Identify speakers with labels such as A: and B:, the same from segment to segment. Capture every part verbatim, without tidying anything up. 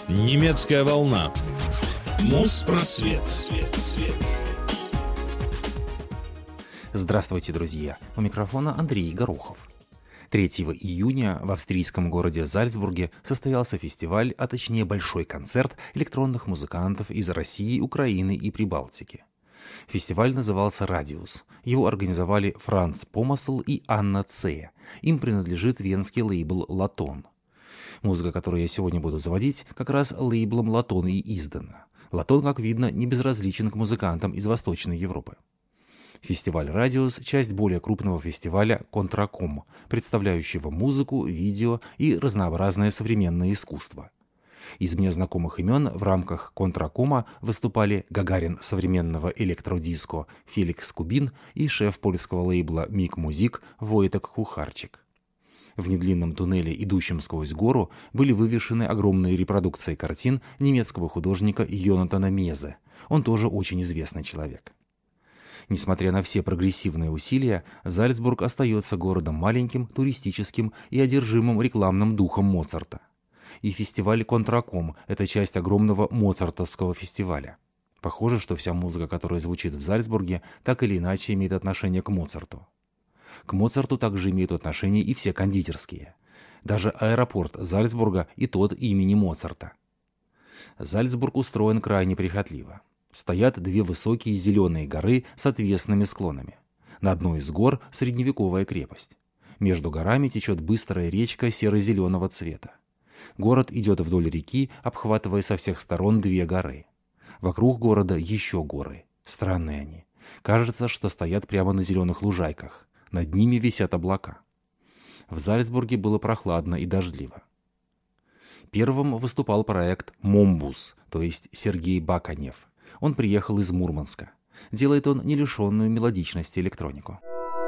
A: Немецкая волна. Моспросвет. Свет, свет.
B: Здравствуйте, друзья! У микрофона Андрей Горохов. третьего июня в австрийском городе Зальцбурге состоялся фестиваль, а точнее большой концерт электронных музыкантов из России, Украины и Прибалтики. Фестиваль назывался «Радиус». Его организовали Франц Помасл и Анна Ц. Им принадлежит венский лейбл «Латон». Музыка, которую я сегодня буду заводить, как раз лейблом «Латон» и издана. «Латон», как видно, не безразличен к музыкантам из Восточной Европы. Фестиваль «Радиус» — часть более крупного фестиваля «Контраком», представляющего музыку, видео и разнообразное современное искусство. Из мне знакомых имен в рамках «Контракома» выступали Гагарин современного электродиско Феликс Кубин и шеф польского лейбла «Мик Музик» Войтек Кухарчик. В недлинном туннеле, идущем сквозь гору, были вывешены огромные репродукции картин немецкого художника Йонатана Мезе. Он тоже очень известный человек. Несмотря на все прогрессивные усилия, Зальцбург остается городом маленьким, туристическим и одержимым рекламным духом Моцарта. И фестиваль «Контраком» — это часть огромного моцартовского фестиваля. Похоже, что вся музыка, которая звучит в Зальцбурге, так или иначе имеет отношение к Моцарту. К Моцарту также имеют отношение и все кондитерские. Даже аэропорт Зальцбурга и тот имени Моцарта. Зальцбург устроен крайне прихотливо. Стоят две высокие зеленые горы с отвесными склонами. На одной из гор средневековая крепость. Между горами течет быстрая речка серо-зеленого цвета. Город идет вдоль реки, обхватывая со всех сторон две горы. Вокруг города еще горы. Странные они. Кажется, что стоят прямо на зеленых лужайках. Над ними висят облака. В Зальцбурге было прохладно и дождливо. Первым выступал проект «Момбус», то есть Сергей Баканев. Он приехал из Мурманска. Делает он не лишенную мелодичности электронику.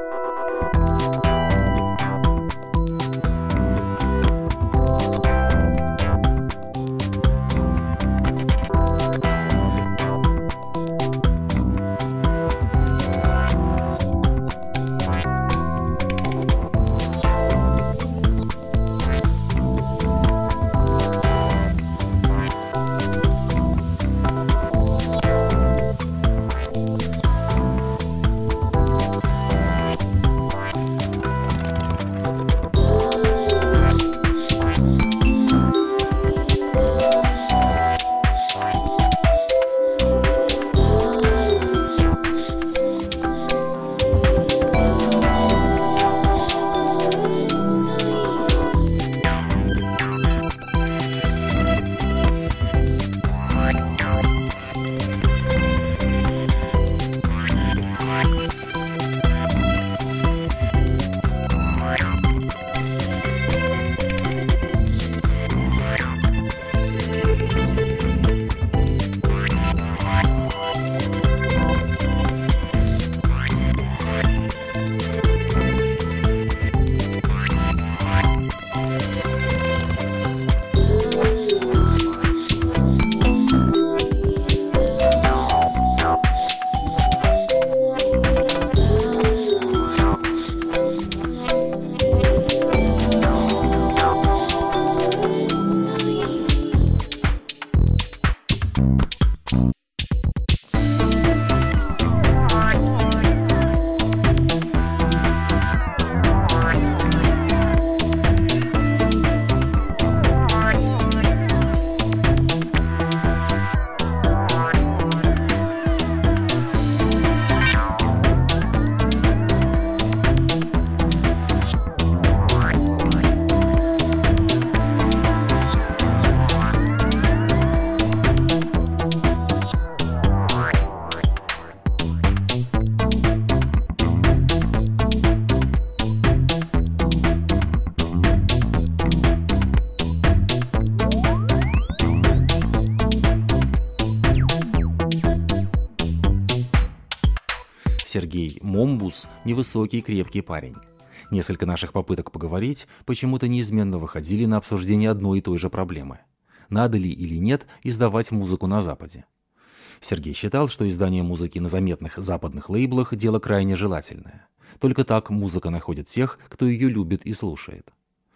B: Сергей Момбус – невысокий, крепкий парень. Несколько наших попыток поговорить почему-то неизменно выходили на обсуждение одной и той же проблемы. Надо ли или нет издавать музыку на Западе? Сергей считал, что издание музыки на заметных западных лейблах – дело крайне желательное. Только так музыка находит тех, кто ее любит и слушает.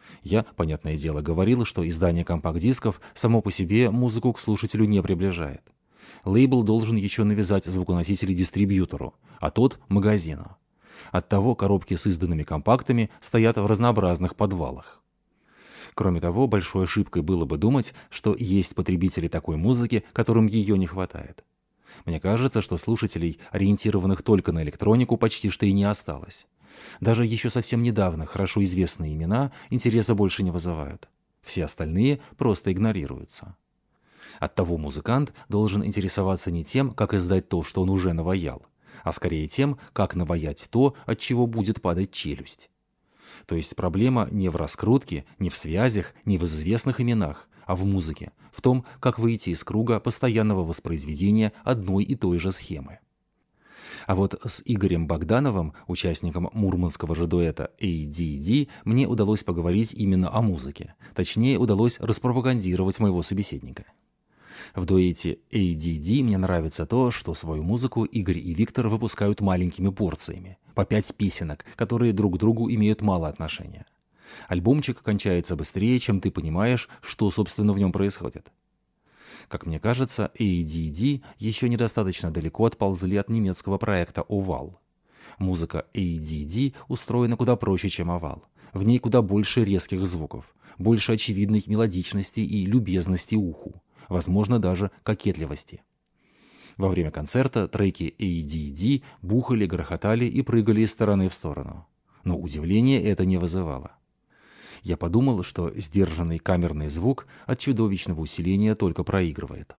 B: Я, понятное дело, говорил, что издание компакт-дисков само по себе музыку к слушателю не приближает. Лейбл должен еще навязать звуконосители дистрибьютору, а тот – магазину. Оттого коробки с изданными компактами стоят в разнообразных подвалах. Кроме того, большой ошибкой было бы думать, что есть потребители такой музыки, которым ее не хватает. Мне кажется, что слушателей, ориентированных только на электронику, почти что и не осталось. Даже еще совсем недавно хорошо известные имена интереса больше не вызывают. Все остальные просто игнорируются. Оттого музыкант должен интересоваться не тем, как издать то, что он уже наваял, а скорее тем, как наваять то, от чего будет падать челюсть. То есть проблема не в раскрутке, не в связях, не в известных именах, а в музыке, в том, как выйти из круга постоянного воспроизведения одной и той же схемы. А вот с Игорем Богдановым, участником мурманского же дуэта эй ди ди, мне удалось поговорить именно о музыке. Точнее, удалось распропагандировать моего собеседника. В дуэте эй ди ди мне нравится то, что свою музыку Игорь и Виктор выпускают маленькими порциями, по пять песенок, которые друг к другу имеют мало отношения. Альбомчик кончается быстрее, чем ты понимаешь, что, собственно, в нем происходит. Как мне кажется, эй ди ди еще недостаточно далеко отползли от немецкого проекта «Овал». Музыка эй ди ди устроена куда проще, чем «Овал». В ней куда больше резких звуков, больше очевидной мелодичности и любезности уху, возможно, даже кокетливости. Во время концерта треки эй ди ди бухали, грохотали и прыгали из стороны в сторону. Но удивления это не вызывало. Я подумал, что сдержанный камерный звук от чудовищного усиления только проигрывает.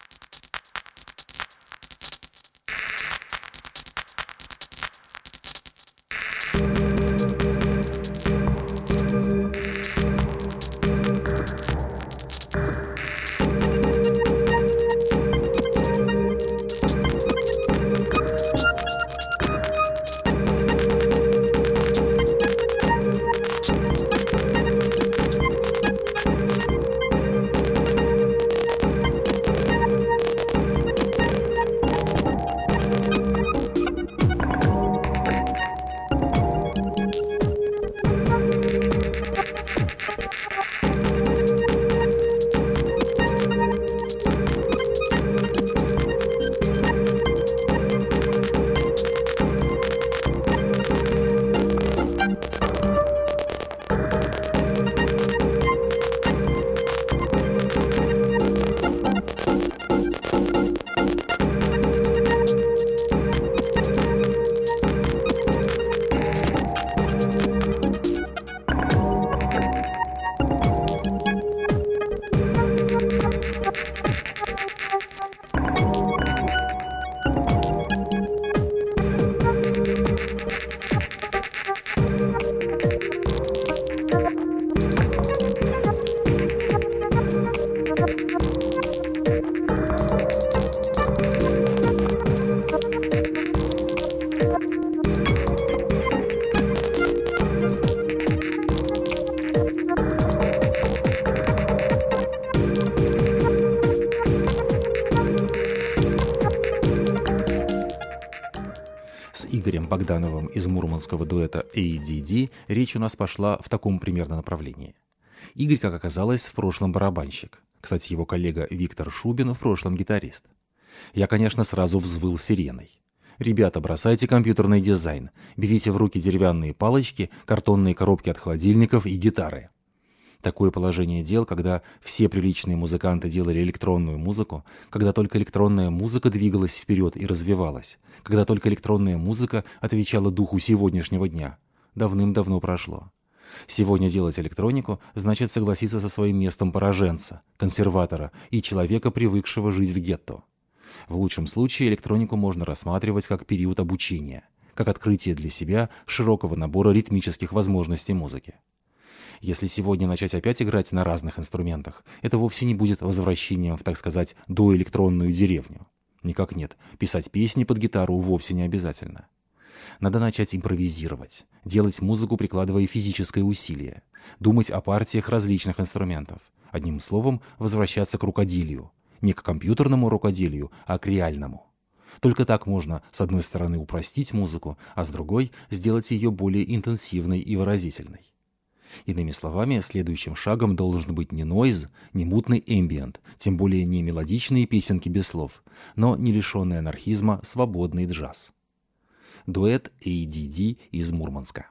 B: С Игорем Богдановым из мурманского дуэта эй ди ди речь у нас пошла в таком примерно направлении. Игорь, как оказалось, в прошлом барабанщик. Кстати, его коллега Виктор Шубин в прошлом гитарист. Я, конечно, сразу взвыл сиреной. Ребята, бросайте компьютерный дизайн, берите в руки деревянные палочки, картонные коробки от холодильников и гитары. Такое положение дел, когда все приличные музыканты делали электронную музыку, когда только электронная музыка двигалась вперед и развивалась, когда только электронная музыка отвечала духу сегодняшнего дня, давным-давно прошло. Сегодня делать электронику значит согласиться со своим местом пораженца, консерватора и человека, привыкшего жить в гетто. В лучшем случае электронику можно рассматривать как период обучения, как открытие для себя широкого набора ритмических возможностей музыки. Если сегодня начать опять играть на разных инструментах, это вовсе не будет возвращением в, так сказать, доэлектронную деревню. Никак нет, писать песни под гитару вовсе не обязательно. Надо начать импровизировать, делать музыку, прикладывая физическое усилие, думать о партиях различных инструментов. Одним словом, возвращаться к рукоделию. Не к компьютерному рукоделию, а к реальному. Только так можно, с одной стороны, упростить музыку, а с другой – сделать ее более интенсивной и выразительной. Иными словами, следующим шагом должен быть не нойз, не мутный эмбиент, тем более не мелодичные песенки без слов, но не лишенный анархизма свободный джаз. Дуэт эй ди ди из Мурманска.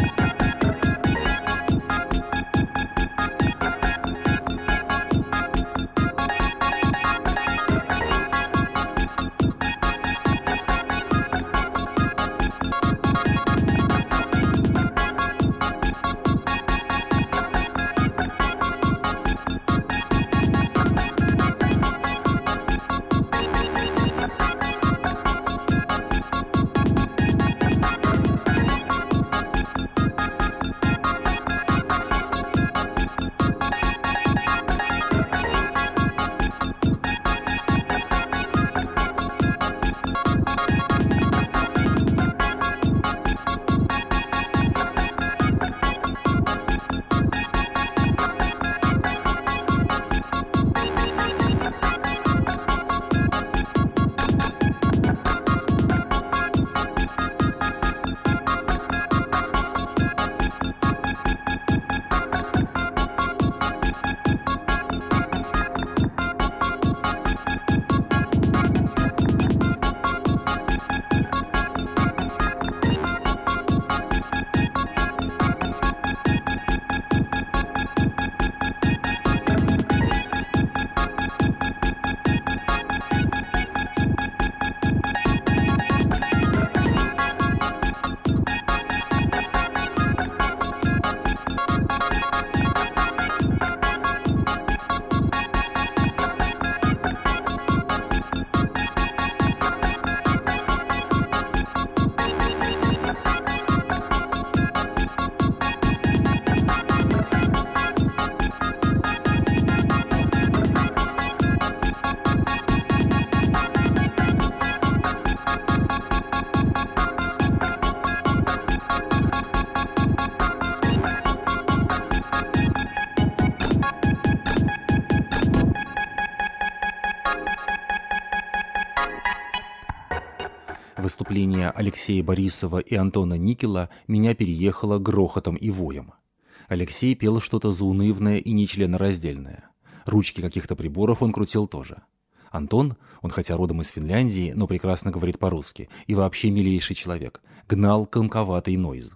B: Выступление Алексея Борисова и Антона Никела меня переехало грохотом и воем. Алексей пел что-то заунывное и нечленораздельное. Ручки каких-то приборов он крутил тоже. Антон, он хотя родом из Финляндии, но прекрасно говорит по-русски, и вообще милейший человек, гнал комковатый нойз.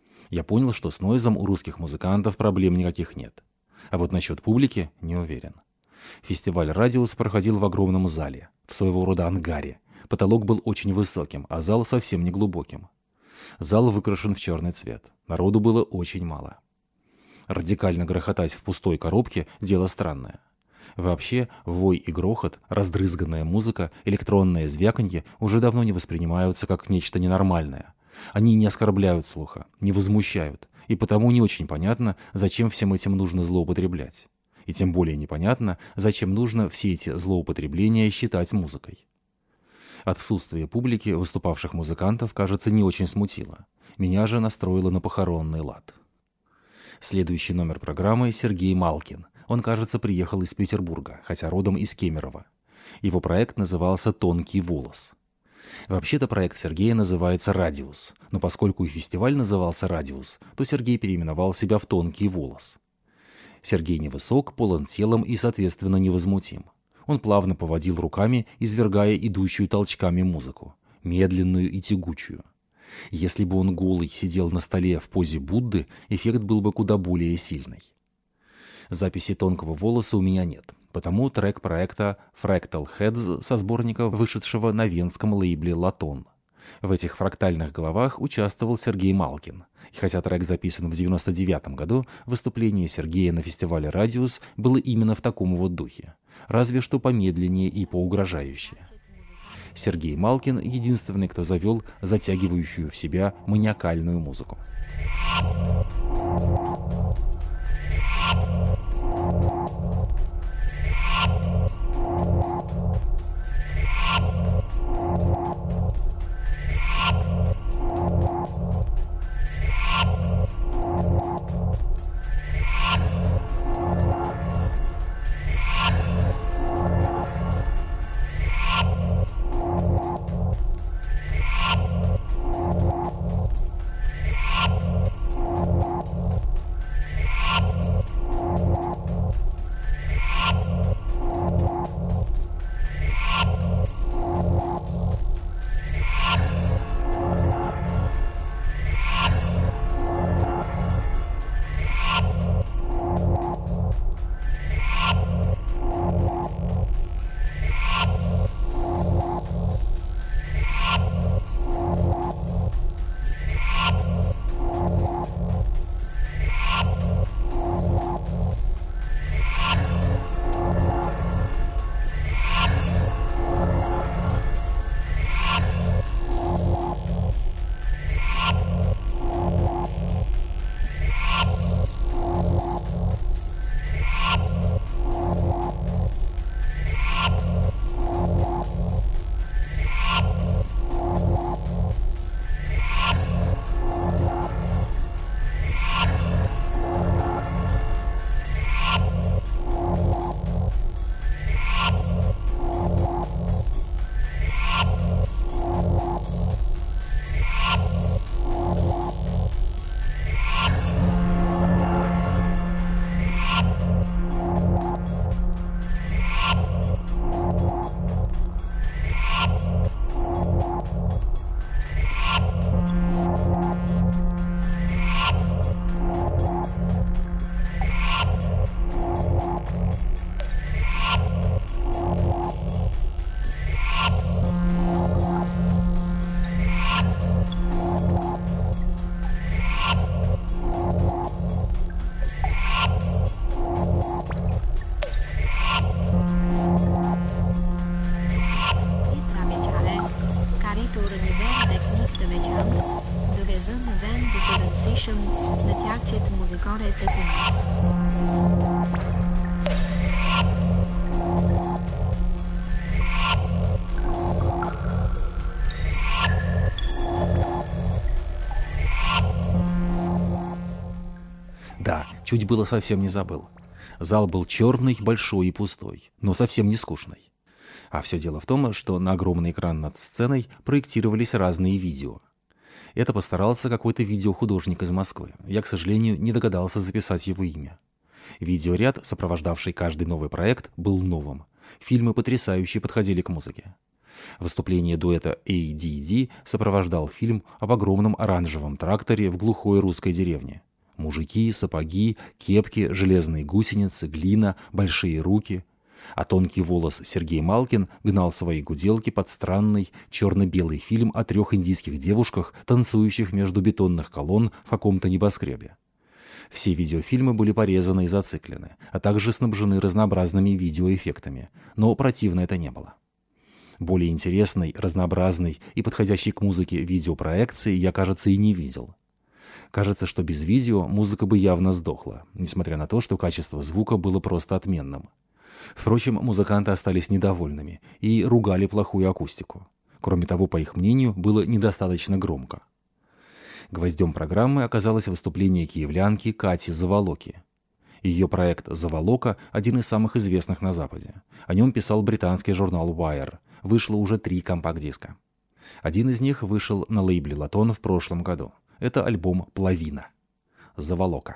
B: Я понял, что с нойзом у русских музыкантов проблем никаких нет. А вот насчет публики не уверен. Фестиваль «Радиус» проходил в огромном зале, в своего рода ангаре. Потолок был очень высоким, а зал совсем не глубоким. Зал выкрашен в черный цвет. Народу было очень мало. Радикально грохотать в пустой коробке – дело странное. Вообще, вой и грохот, раздрызганная музыка, электронное звяканье уже давно не воспринимаются как нечто ненормальное. Они не оскорбляют слуха, не возмущают, и потому не очень понятно, зачем всем этим нужно злоупотреблять. И тем более непонятно, зачем нужно все эти злоупотребления считать музыкой. Отсутствие публики, выступавших музыкантов, кажется, не очень смутило. Меня же настроило на похоронный лад. Следующий номер программы — Сергей Малкин. Он, кажется, приехал из Петербурга, хотя родом из Кемерово. Его проект назывался «Тонкий волос». Вообще-то проект Сергея называется «Радиус», но поскольку и фестиваль назывался «Радиус», то Сергей переименовал себя в «Тонкий волос». Сергей невысок, полон телом и, соответственно, невозмутим. Он плавно поводил руками, извергая идущую толчками музыку, медленную и тягучую. Если бы он голый сидел на столе в позе Будды, эффект был бы куда более сильный. Записи «Тонкого волоса» у меня нет, потому трек проекта Fractal Heads со сборника, вышедшего на венском лейбле «Латон». В этих фрактальных головах участвовал Сергей Малкин. И хотя трек записан в девяносто девятом году, выступление Сергея на фестивале «Радиус» было именно в таком вот духе, разве что помедленнее и поугрожающее. Сергей Малкин — единственный, кто завел затягивающую в себя маниакальную музыку.
C: có thể tới cùng.
B: Да, чуть было совсем не забыл. Зал был черный, большой и пустой, но совсем не скучный. А все дело в том, что на огромный экран над сценой проектировались разные видео. Это постарался какой-то видеохудожник из Москвы. Я, к сожалению, не догадался записать его имя. Видеоряд, сопровождавший каждый новый проект, был новым. Фильмы потрясающе подходили к музыке. Выступление дуэта эй ди ди сопровождал фильм об огромном оранжевом тракторе в глухой русской деревне. Мужики, сапоги, кепки, железные гусеницы, глина, большие руки. А тонкий волос Сергей Малкин гнал свои гуделки под странный черно-белый фильм о трех индийских девушках, танцующих между бетонных колонн в каком-то небоскребе. Все видеофильмы были порезаны и зациклены, а также снабжены разнообразными видеоэффектами, но противно это не было. Более интересной, разнообразной и подходящей к музыке видеопроекции я, кажется, и не видел. Кажется, что без видео музыка бы явно сдохла, несмотря на то, что качество звука было просто отменным. Впрочем, музыканты остались недовольными и ругали плохую акустику. Кроме того, по их мнению, было недостаточно громко. Гвоздем программы оказалось выступление киевлянки Кати Заволоки. Ее проект «Заволока» — один из самых известных на Западе. О нем писал британский журнал Wire. Вышло уже три компакт-диска. Один из них вышел на лейбле «Латон» в прошлом году. Это альбом «Плавина». «Заволока».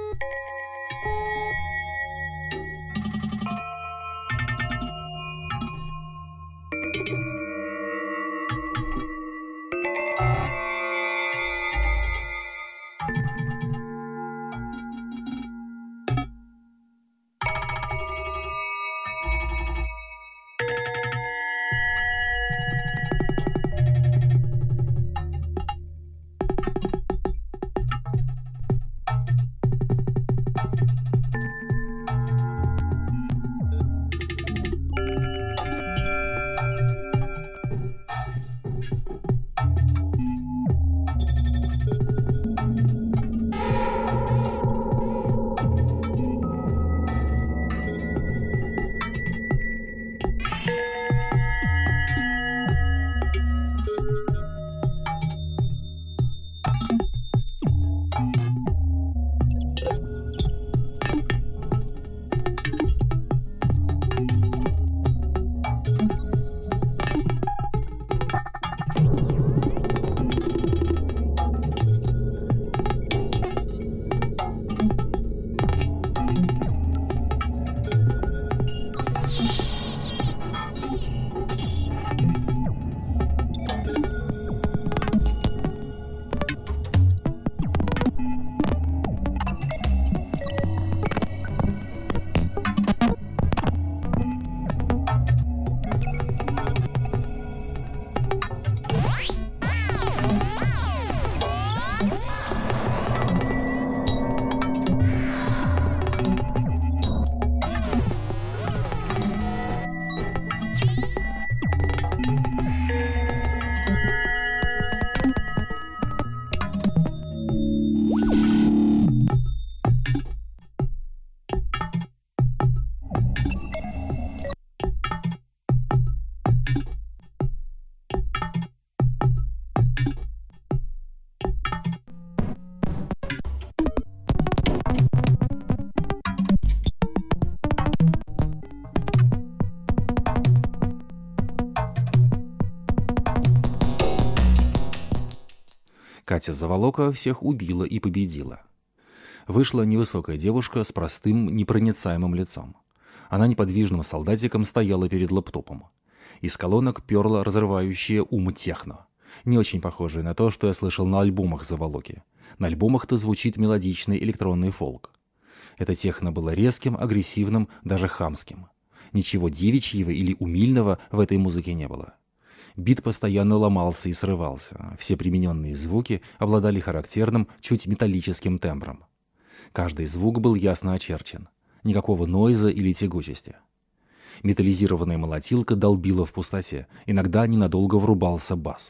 B: Катя Заволока всех убила и победила. Вышла невысокая девушка с простым, непроницаемым лицом. Она неподвижным солдатиком стояла перед лэптопом. Из колонок перла разрывающее ум техно. Не очень похожее на то, что я слышал на альбомах Заволоки. На альбомах-то звучит мелодичный электронный фолк. Это техно было резким, агрессивным, даже хамским. Ничего девичьего или умильного в этой музыке не было. Бит постоянно ломался и срывался. Все примененные звуки обладали характерным, чуть металлическим тембром. Каждый звук был ясно очерчен. Никакого нойза или тягучести. Металлизированная молотилка долбила в пустоте. Иногда ненадолго врубался бас.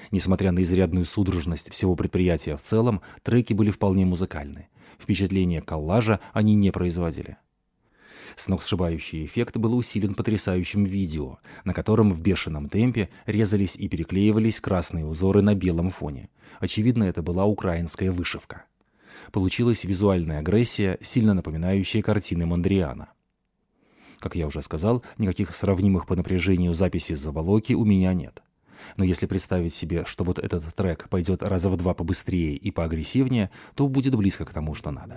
B: Несмотря на изрядную судорожность всего предприятия в целом, треки были вполне музыкальны. Впечатление коллажа они не производили. Сногсшибающий эффект был усилен потрясающим видео, на котором в бешеном темпе резались и переклеивались красные узоры на белом фоне. Очевидно, это была украинская вышивка. Получилась визуальная агрессия, сильно напоминающая картины Мондриана. Как я уже сказал, никаких сравнимых по напряжению записей «Заволоки» у меня нет. Но если представить себе, что вот этот трек пойдет раза в два побыстрее и поагрессивнее, то будет близко к тому, что надо.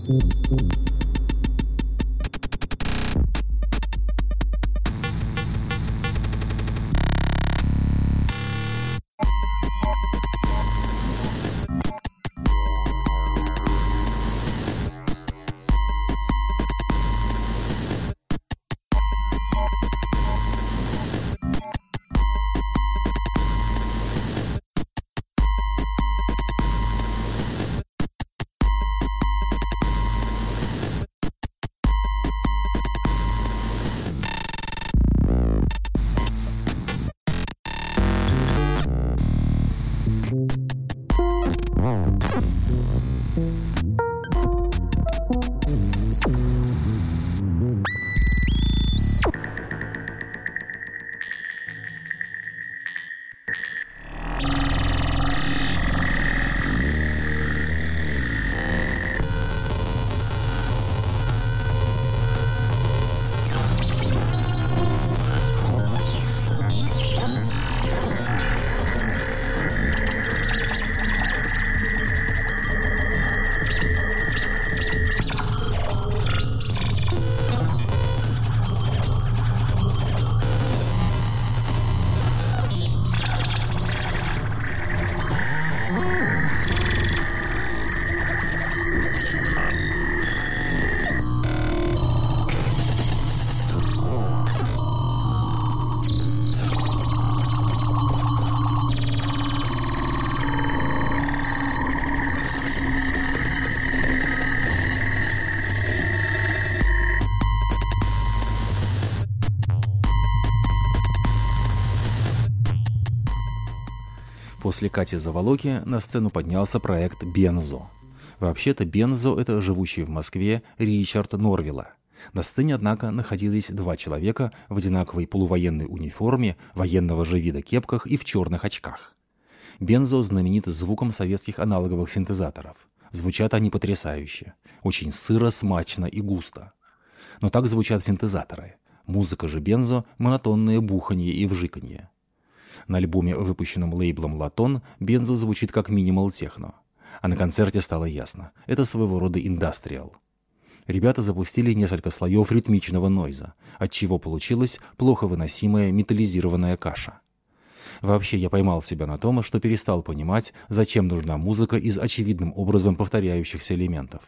B: После Кати Заволоки на сцену поднялся проект «Бензо». Вообще-то «Бензо» — это живущий в Москве Ричард Норвилла. На сцене, однако, находились два человека в одинаковой полувоенной униформе, военного же вида кепках и в черных очках. «Бензо» знаменит звуком советских аналоговых синтезаторов. Звучат они потрясающе. Очень сыро, смачно и густо. Но так звучат синтезаторы. Музыка же «Бензо» — монотонное буханье и вжиканье. На альбоме, выпущенном лейблом «Латон», «Бензо» звучит как минимал-техно. А на концерте стало ясно – это своего рода индастриал. Ребята запустили несколько слоев ритмичного нойза, отчего получилась плохо выносимая металлизированная каша. Вообще, я поймал себя на том, что перестал понимать, зачем нужна музыка из очевидным образом повторяющихся элементов.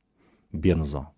B: «Бензо».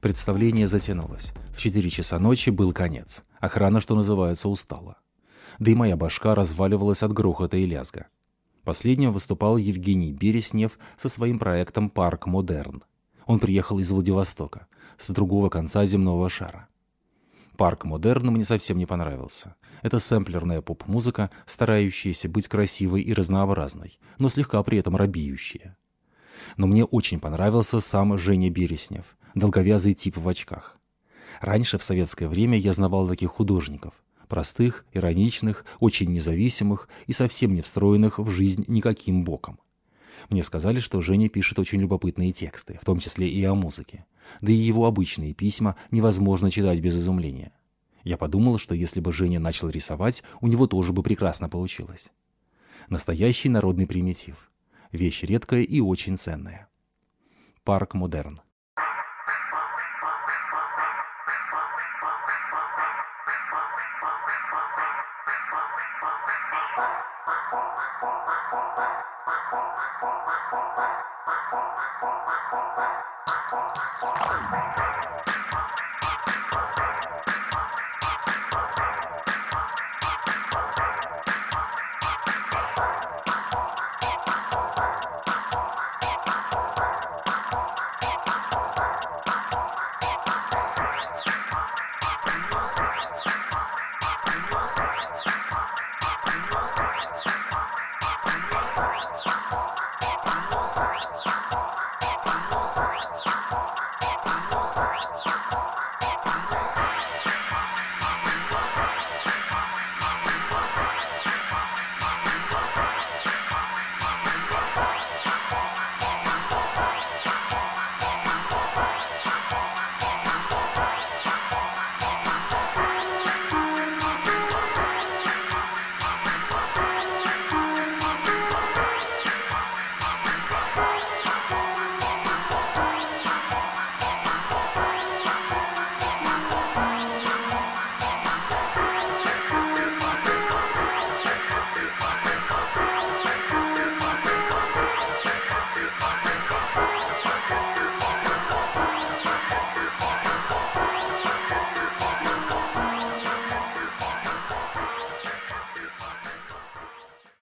B: Представление затянулось. В четыре часа ночи был конец. Охрана, что называется, устала. Да и моя башка разваливалась от грохота и лязга. Последним выступал Евгений Береснев со своим проектом «Парк Модерн». Он приехал из Владивостока, с другого конца земного шара. «Парк Модерн» мне совсем не понравился. Это сэмплерная поп-музыка, старающаяся быть красивой и разнообразной, но слегка при этом робеющая. Но мне очень понравился сам Женя Береснев, долговязый тип в очках. Раньше, в советское время, я знавал таких художников. Простых, ироничных, очень независимых и совсем не встроенных в жизнь никаким боком. Мне сказали, что Женя пишет очень любопытные тексты, в том числе и о музыке. Да и его обычные письма невозможно читать без изумления. Я подумал, что если бы Женя начал рисовать, у него тоже бы прекрасно получилось. Настоящий народный примитив. Вещь редкая и очень ценная. Парк Модерн.